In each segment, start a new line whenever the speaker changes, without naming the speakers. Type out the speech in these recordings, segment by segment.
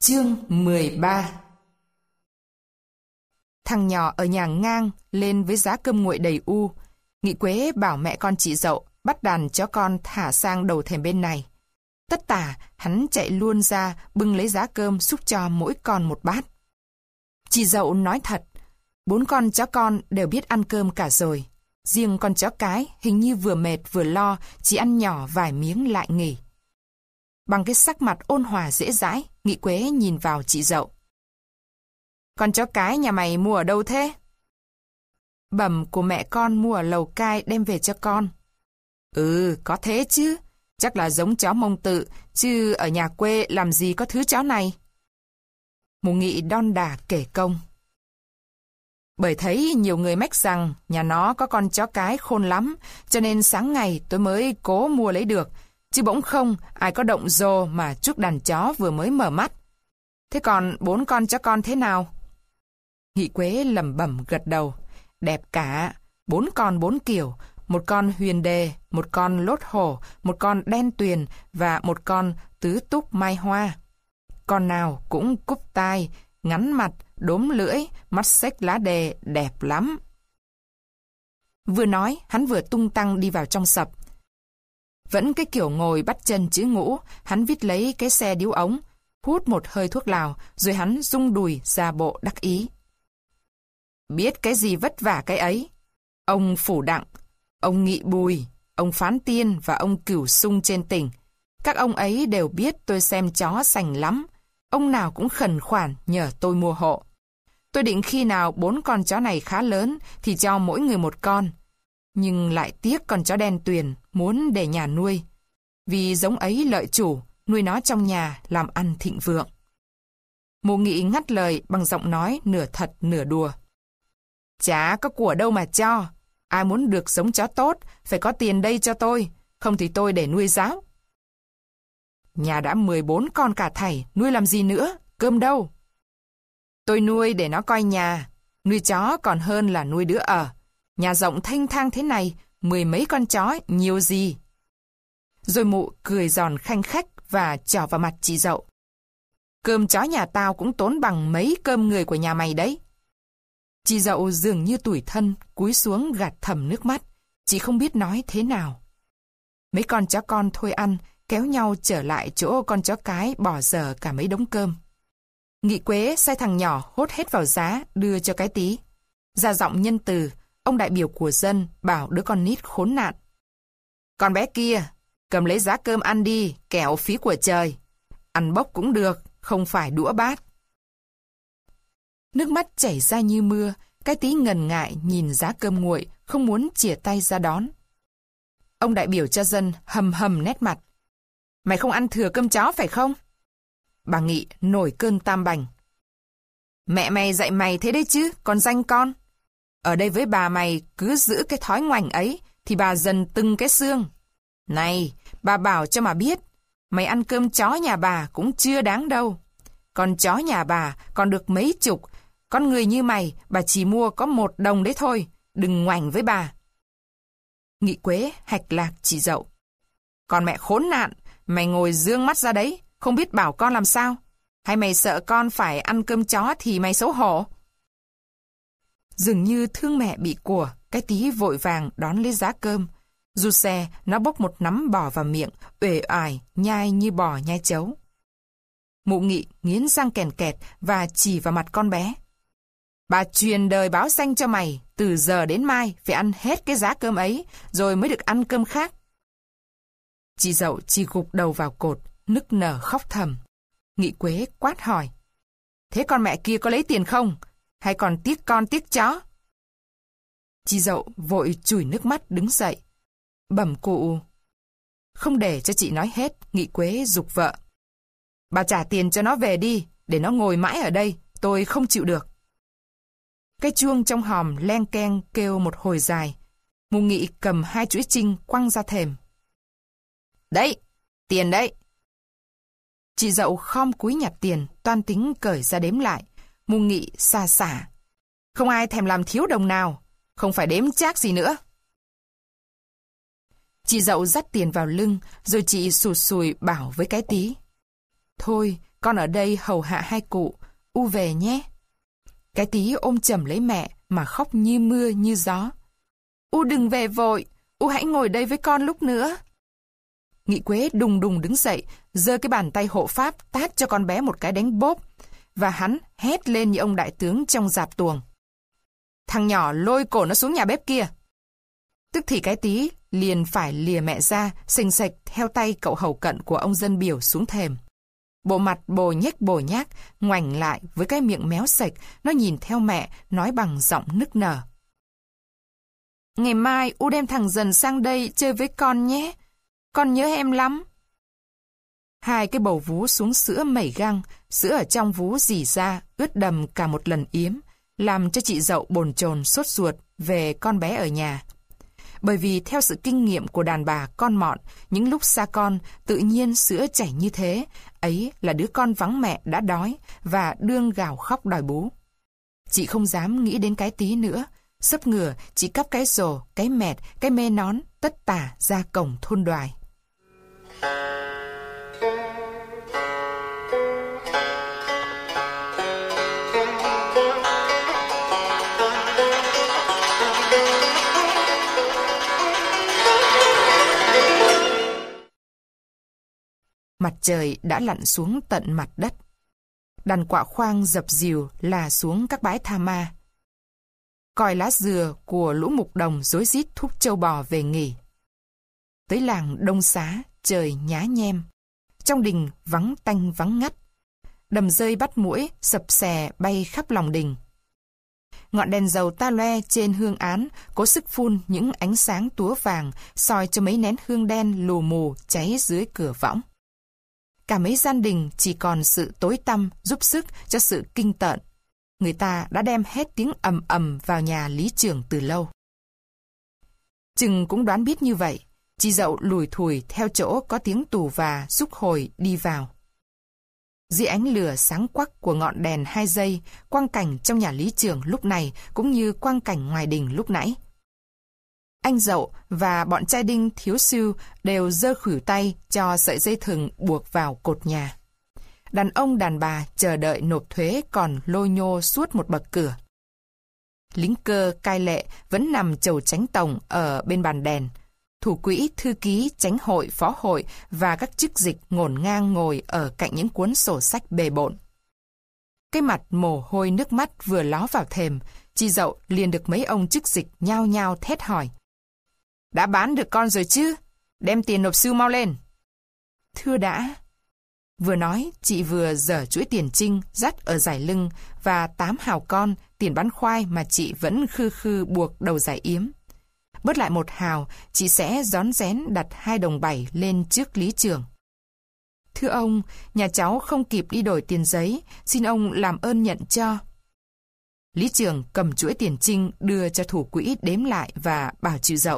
Chương 13. Thằng nhỏ ở nhà ngang lên với giá cơm nguội đầy u. Nghị Quế bảo mẹ con chị Dậu bắt đàn chó con thả sang đầu thềm bên này. Tất tả hắn chạy luôn ra bưng lấy giá cơm xúc cho mỗi con một bát. Chị Dậu nói thật, 4 con chó con đều biết ăn cơm cả rồi. Riêng con chó cái hình như vừa mệt vừa lo, chỉ ăn nhỏ vài miếng lại nghỉ. Bằng cái sắc mặt ôn hòa dễ dãi, Nghị Quế nhìn vào chị Dậu. Con chó cái nhà mày mua ở đâu thế? Bẩm của mẹ con mua ở Lầu Cai đem về cho con. Ừ, có thế chứ. Chắc là giống chó Mông Tự, chứ ở nhà quê làm gì có thứ chó này. Mụ Nghị đon đả kể công. Bởi thấy nhiều người mách rằng nhà nó có con chó cái khôn lắm, cho nên sáng ngày tôi mới cố mua lấy được. Chứ bỗng không, ai có động rô mà chúc đàn chó vừa mới mở mắt. Thế còn 4 con chó con thế nào? Nghị Quế lẩm bẩm gật đầu. Đẹp cả, 4 con 4 kiểu, một con huyền đề, một con lốt hổ, một con đen tuyền và một con tứ túc mai hoa. Con nào cũng cúp tai, ngắn mặt, đốm lưỡi, mắt xếch lá đề, đẹp lắm. Vừa nói, hắn vừa tung tăng đi vào trong sập. Vẫn cái kiểu ngồi bắt chân chữ ngũ, hắn vít lấy cái xe điếu ống, hút một hơi thuốc lào, rồi hắn rung đùi ra bộ đắc ý. Biết cái gì vất vả cái ấy. Ông Phủ Đặng, ông Nghị Bùi, ông Phán Tiên và ông Cửu Sung trên tỉnh. Các ông ấy đều biết tôi xem chó sành lắm. Ông nào cũng khẩn khoản nhờ tôi mua hộ. Tôi định khi nào 4 con chó này khá lớn thì cho mỗi người một con. Nhưng lại tiếc con chó đen tuyền muốn để nhà nuôi. Vì giống ấy lợi chủ, nuôi nó trong nhà làm ăn thịnh vượng. Mụ Nghị ngắt lời bằng giọng nói nửa thật nửa đùa. Chả có của đâu mà cho. Ai muốn được giống chó tốt, phải có tiền đây cho tôi, không thì tôi để nuôi giáo. Nhà đã 14 con cả thảy, nuôi làm gì nữa, cơm đâu. Tôi nuôi để nó coi nhà, nuôi chó còn hơn là nuôi đứa ở. Nhà rộng thênh thang thế này, 10 mấy con chó, nhiều gì. Rồi mụ cười giòn khanh khách và trỏ vào mặt chị Dậu. Cơm chó nhà tao cũng tốn bằng mấy cơm người của nhà mày đấy. Chị Dậu dường như tủi thân, cúi xuống gạt thầm nước mắt. Chị không biết nói thế nào. Mấy con chó con thôi ăn, kéo nhau trở lại chỗ con chó cái bỏ dở cả mấy đống cơm. Nghị Quế sai thằng nhỏ hốt hết vào giá, đưa cho cái tí. Ra giọng nhân từ, ông đại biểu của dân bảo đứa con nít khốn nạn. Con bé kia, cầm lấy giá cơm ăn đi, kẻo phí của trời. Ăn bốc cũng được, không phải đũa bát. Nước mắt chảy ra như mưa, cái tí ngần ngại nhìn giá cơm nguội, không muốn chìa tay ra đón. Ông đại biểu cho dân hầm hầm nét mặt. Mày không ăn thừa cơm chó phải không? Bà Nghị nổi cơn tam bành. Mẹ mày dạy mày thế đấy chứ, còn danh con. Ở đây với bà mày cứ giữ cái thói ngoảnh ấy, thì bà dần từng cái xương. Này, bà bảo cho mà biết, mày ăn cơm chó nhà bà cũng chưa đáng đâu. Con chó nhà bà còn được mấy chục, con người như mày, bà chỉ mua có 1 đồng đấy thôi, đừng ngoảnh với bà. Nghị Quế hạch lạc chị Dậu. Còn mẹ khốn nạn, mày ngồi dương mắt ra đấy, không biết bảo con làm sao? Hay mày sợ con phải ăn cơm chó thì mày xấu hổ? Dường như thương mẹ bị của, cái tí vội vàng đón lấy giá cơm. Rụt xe, nó bốc một nắm bò vào miệng, uể oải, nhai như bò nhai chấu. Mụ Nghị nghiến răng kèn kẹt và chỉ vào mặt con bé. Bà truyền đời báo danh cho mày, từ giờ đến mai phải ăn hết cái giá cơm ấy, rồi mới được ăn cơm khác. Chị Dậu chỉ gục đầu vào cột, nức nở khóc thầm. Nghị Quế quát hỏi. Thế con mẹ kia có lấy tiền không? Hay còn tiếc con tiếc chó? Chị Dậu vội chùi nước mắt đứng dậy. Bẩm cụ. Không để cho chị nói hết, Nghị Quế giục vợ. Bà trả tiền cho nó về đi, để nó ngồi mãi ở đây, tôi không chịu được. Cái chuông trong hòm len keng kêu một hồi dài. Mụ Nghị cầm 2 chuỗi trinh quăng ra thềm. Đấy, tiền đấy. Chị Dậu khom cúi nhặt tiền, toan tính cởi ra đếm lại. Mụ Nghị xa xả. Không ai thèm làm thiếu đồng nào, không phải đếm chác gì nữa. Chị Dậu dắt tiền vào lưng, rồi chị sụt sùi bảo với cái tí. Thôi, con ở đây hầu hạ hai cụ, U về nhé. Cái Tí ôm chầm lấy mẹ mà khóc như mưa như gió. U đừng về vội, U hãy ngồi đây với con lúc nữa. Nghị Quế đùng đùng đứng dậy, giơ cái bàn tay hộ pháp tát cho con bé một cái đánh bốp, và hắn hét lên như ông đại tướng trong dạp tuồng. Thằng nhỏ lôi cổ nó xuống nhà bếp kia. Tức thì cái Tí liền phải lìa mẹ ra, xình xệch theo tay cậu hầu cận của ông dân biểu xuống thềm. Bộ mặt bồ nhếch bồ nhác, ngoảnh lại với cái miệng méo sạch, nó nhìn theo mẹ, nói bằng giọng nức nở. Ngày mai U đem thằng Dần sang đây chơi với con nhé. Con nhớ em lắm. Hai cái bầu vú xuống sữa mẩy găng, sữa ở trong vú rỉ ra, ướt đầm cả một lần yếm, làm cho chị dậu bồn chồn sốt ruột về con bé ở nhà. Bởi vì theo sự kinh nghiệm của đàn bà con mọn, những lúc xa con, tự nhiên sữa chảy như thế, ấy là đứa con vắng mẹ đã đói và đương gào khóc đòi bú. Chị không dám nghĩ đến cái Tí nữa, sấp ngửa chị cắp cái rổ, cái mẹt, cái mê nón, tất tả ra cổng thôn Đoài. Mặt trời đã lặn xuống tận mặt đất. Đàn quạ khoang dập dìu là xuống các bãi tha ma. Còi lá dừa của lũ mục đồng rối rít thúc trâu bò về nghỉ. Tới làng Đông Xá, trời nhá nhem. Trong đình vắng tanh vắng ngắt. Đầm rơi bắt muỗi sập xè bay khắp lòng đình. Ngọn đèn dầu ta loe trên hương án cố sức phun những ánh sáng túa vàng soi cho mấy nén hương đen lù mù cháy dưới cửa võng. Cả mấy gian đình chỉ còn sự tối tăm giúp sức cho sự kinh tởn. Người ta đã đem hết tiếng ầm ầm vào nhà lý trưởng từ lâu. Chừng cũng đoán biết như vậy, chị dậu lùi thủi theo chỗ có tiếng tù và xúc hồi đi vào. Dưới ánh lửa sáng quắc của ngọn đèn 2 giây, quang cảnh trong nhà lý trưởng lúc này cũng như quang cảnh ngoài đình lúc nãy. Anh dậu và bọn trai đinh thiếu sưu đều giơ khuỷu tay cho sợi dây thừng buộc vào cột nhà. Đàn ông đàn bà chờ đợi nộp thuế còn lôi nhô suốt một bậc cửa. Lính cơ cai lệ vẫn nằm chầu chánh tổng ở bên bàn đèn. Thủ quỹ, thư ký, chánh hội, phó hội và các chức dịch ngổn ngang ngồi ở cạnh những cuốn sổ sách bề bộn. Cái mặt mồ hôi nước mắt vừa ló vào thềm, chị dậu liền được mấy ông chức dịch nhao nhao thét hỏi. Đã bán được con rồi chứ? Đem tiền nộp sưu mau lên. Thưa đã. Vừa nói, chị vừa giở chuỗi tiền trinh dắt ở dải lưng và 8 hào con tiền bán khoai mà chị vẫn khư khư buộc đầu dải yếm. Bớt lại 1 hào, chị sẽ rón rén đặt 2 đồng 7 lên trước lý trưởng. Thưa ông, nhà cháu không kịp đi đổi tiền giấy, xin ông làm ơn nhận cho. Lý trưởng cầm chuỗi tiền trinh đưa cho thủ quỹ đếm lại và bảo chị dậu.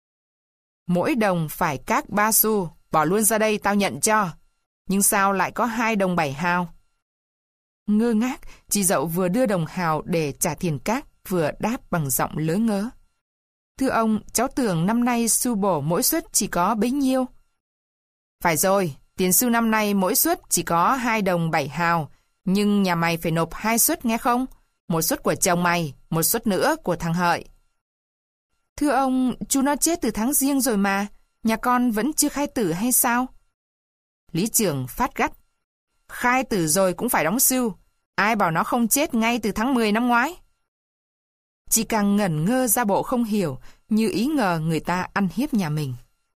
Mỗi đồng phải các 3 xu, bỏ luôn ra đây tao nhận cho. Nhưng sao lại có 2 đồng 7 hào? Ngơ ngác, chị dậu vừa đưa đồng hào để trả tiền cát, vừa đáp bằng giọng lớ ngớ. Thưa ông, cháu tưởng năm nay xu bổ mỗi suất chỉ có bấy nhiêu. Phải rồi, tiền xu năm nay mỗi suất chỉ có 2 đồng 7 hào, nhưng nhà mày phải nộp 2 suất nghe không? Một suất của chồng mày, một suất nữa của thằng Hợi. Thưa ông, chú nó chết từ tháng Giêng rồi mà, nhà con vẫn chưa khai tử hay sao? Lý trưởng phát gắt. Khai tử rồi cũng phải đóng sưu. Ai bảo nó không chết ngay từ tháng 10 năm ngoái? Chị càng ngẩn ngơ ra bộ không hiểu, như ý ngờ người ta ăn hiếp nhà mình.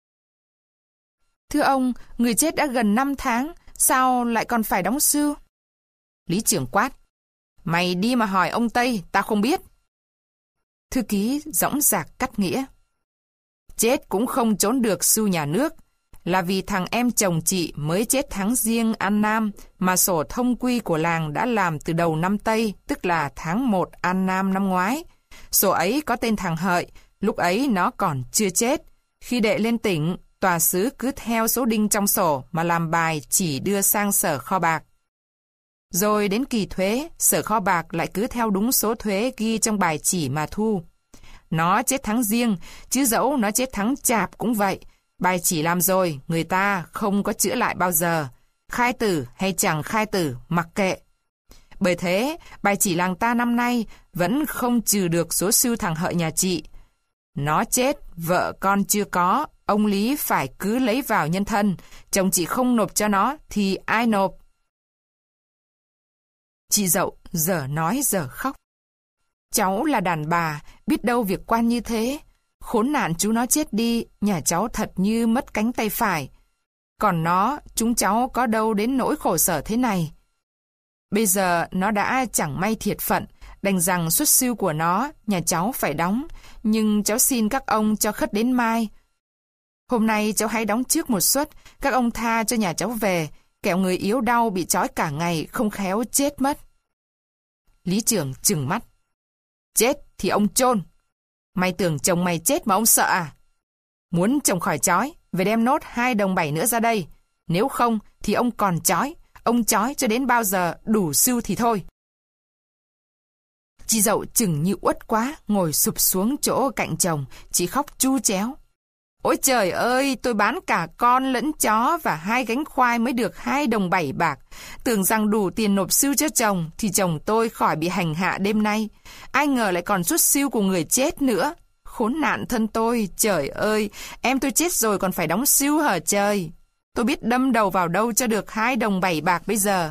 Thưa ông, người chết đã gần 5 tháng, sao lại còn phải đóng sưu? Lý trưởng quát. Mày đi mà hỏi ông Tây, tao không biết. Thư ký dõng dạc cắt nghĩa. Chết cũng không trốn được sưu nhà nước, là vì thằng em chồng chị mới chết tháng Giêng An Nam mà sổ thông quy của làng đã làm từ đầu năm Tây, tức là tháng 1 An Nam năm ngoái. Sổ ấy có tên thằng Hợi, lúc ấy nó còn chưa chết. Khi đệ lên tỉnh, tòa xứ cứ theo số đinh trong sổ mà làm bài chỉ đưa sang sở kho bạc. Rồi đến kỳ thuế, sở kho bạc lại cứ theo đúng số thuế ghi trong bài chỉ mà thu. Nó chết tháng Giêng, chứ dẫu nó chết tháng Chạp cũng vậy. Bài chỉ làm rồi, người ta không có chữa lại bao giờ. Khai tử hay chẳng khai tử, mặc kệ. Bởi thế, bài chỉ làng ta năm nay vẫn không trừ được số sưu thằng Hợi nhà chị. Nó chết, vợ con chưa có, ông Lý phải cứ lấy vào nhân thân. Chồng chị không nộp cho nó, thì ai nộp? Chị Dậu giờ nói giờ khóc. Cháu là đàn bà, biết đâu việc quan như thế. Khốn nạn chú nó chết đi, nhà cháu thật như mất cánh tay phải. Còn nó, chúng cháu có đâu đến nỗi khổ sở thế này. Bây giờ nó đã chẳng may thiệt phận, đành rằng suất sưu của nó, nhà cháu phải đóng, nhưng cháu xin các ông cho khất đến mai. Hôm nay cháu hãy đóng trước một suất, các ông tha cho nhà cháu về, kẻo người yếu đau bị trói cả ngày không khéo chết mất. Lý trưởng trừng mắt. Chết thì ông chôn. Mày tưởng chồng mày chết mà ông sợ à? Muốn chồng khỏi trói, về đem nốt 2 đồng 7 nữa ra đây. Nếu không thì ông còn trói. Ông trói cho đến bao giờ đủ sưu thì thôi. Chị Dậu chừng như uất quá, ngồi sụp xuống chỗ cạnh chồng, chị khóc chu chéo. Ôi trời ơi, tôi bán cả con lẫn chó và 2 gánh khoai mới được 2 đồng 7 bạc. Tưởng rằng đủ tiền nộp sưu cho chồng, thì chồng tôi khỏi bị hành hạ đêm nay. Ai ngờ lại còn suất sưu của người chết nữa. Khốn nạn thân tôi, trời ơi, em tôi chết rồi còn phải đóng sưu hả trời. Tôi biết đâm đầu vào đâu cho được 2 đồng 7 bạc bây giờ.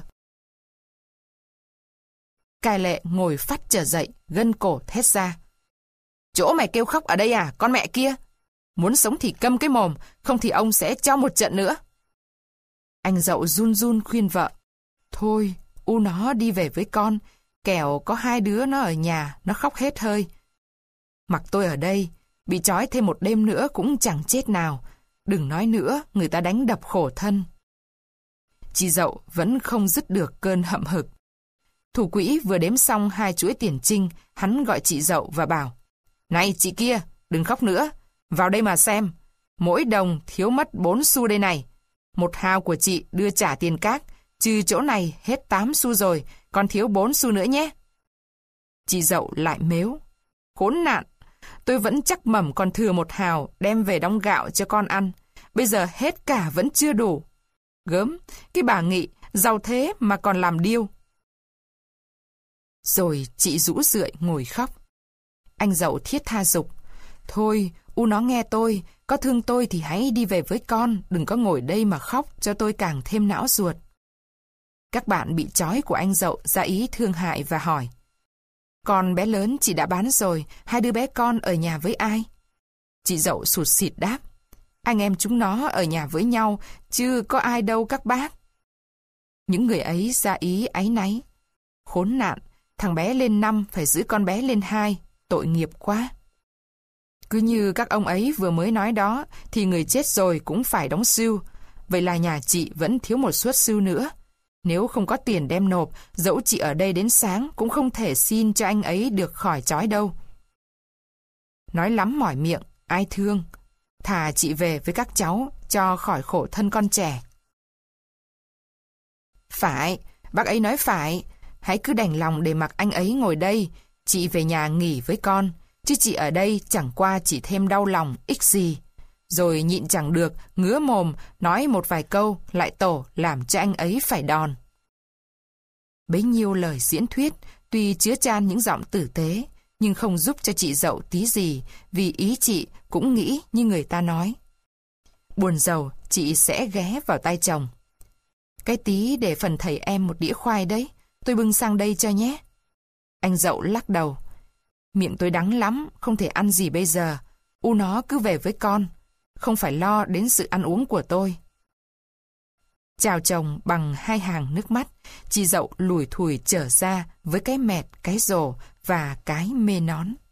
Cai Lệ ngồi phắt trở dậy, gân cổ thét ra. Chỗ mày kêu khóc ở đây à, con mẹ kia? Muốn sống thì câm cái mồm, không thì ông sẽ cho một trận nữa. Anh Dậu run run khuyên vợ. Thôi, u nó đi về với con, kẻo có 2 đứa nó ở nhà, nó khóc hết hơi. Mặc tôi ở đây, bị trói thêm một đêm nữa cũng chẳng chết nào. Đừng nói nữa, người ta đánh đập khổ thân. Chị Dậu vẫn không dứt được cơn hậm hực. Thủ quỹ vừa đếm xong 2 chuỗi tiền trinh, hắn gọi chị Dậu và bảo. Này chị kia, đừng khóc nữa, vào đây mà xem. Mỗi đồng thiếu mất 4 xu đây này. 1 hào của chị đưa trả tiền cát, trừ chỗ này hết 8 xu rồi, còn thiếu 4 xu nữa nhé. Chị Dậu lại mếu. Khốn nạn, tôi vẫn chắc mẩm còn thừa 1 hào đem về đong gạo cho con ăn. Bây giờ hết cả vẫn chưa đủ. Gớm, cái bà Nghị, giàu thế mà còn làm điêu. Rồi chị rũ rượi ngồi khóc. Anh Dậu thiết tha giục. Thôi, u nó nghe tôi, có thương tôi thì hãy đi về với con, đừng có ngồi đây mà khóc cho tôi càng thêm não ruột. Các bạn bị trói của anh Dậu ra ý thương hại và hỏi. Con bé lớn chị đã bán rồi, 2 đứa bé con ở nhà với ai? Chị Dậu sụt sịt đáp. Anh em chúng nó ở nhà với nhau, chứ có ai đâu các bác. Những người ấy ra ý áy náy. Khốn nạn, thằng bé lên 5 phải giữ con bé lên 2, tội nghiệp quá. Cứ như các ông ấy vừa mới nói đó, thì người chết rồi cũng phải đóng sưu. Vậy là nhà chị vẫn thiếu một suất sưu nữa. Nếu không có tiền đem nộp, dẫu chị ở đây đến sáng cũng không thể xin cho anh ấy được khỏi trói đâu. Nói lắm mỏi miệng, ai thương. Thà chị về với các cháu, cho khỏi khổ thân con trẻ. Phải, bác ấy nói phải. Hãy cứ đành lòng để mặc anh ấy ngồi đây. Chị về nhà nghỉ với con. Chứ chị ở đây chẳng qua chỉ thêm đau lòng, ích gì. Rồi nhịn chẳng được, ngứa mồm, nói một vài câu, lại tổ làm cho anh ấy phải đòn. Bấy nhiêu lời diễn thuyết, tuy chứa chan những giọng tử tế, nhưng không giúp cho chị Dậu tí gì, vì ý chị cũng nghĩ như người ta nói. Buồn rầu, chị sẽ ghé vào tay chồng. Cái tí để phần thầy em một đĩa khoai đấy, tôi bưng sang đây cho nhé. Anh Dậu lắc đầu. Miệng tôi đắng lắm, không thể ăn gì bây giờ. U nó cứ về với con, không phải lo đến sự ăn uống của tôi. Chào chồng bằng 2 hàng nước mắt, chị Dậu lủi thủi trở ra với cái mẹt, cái rổ và cái mê nón.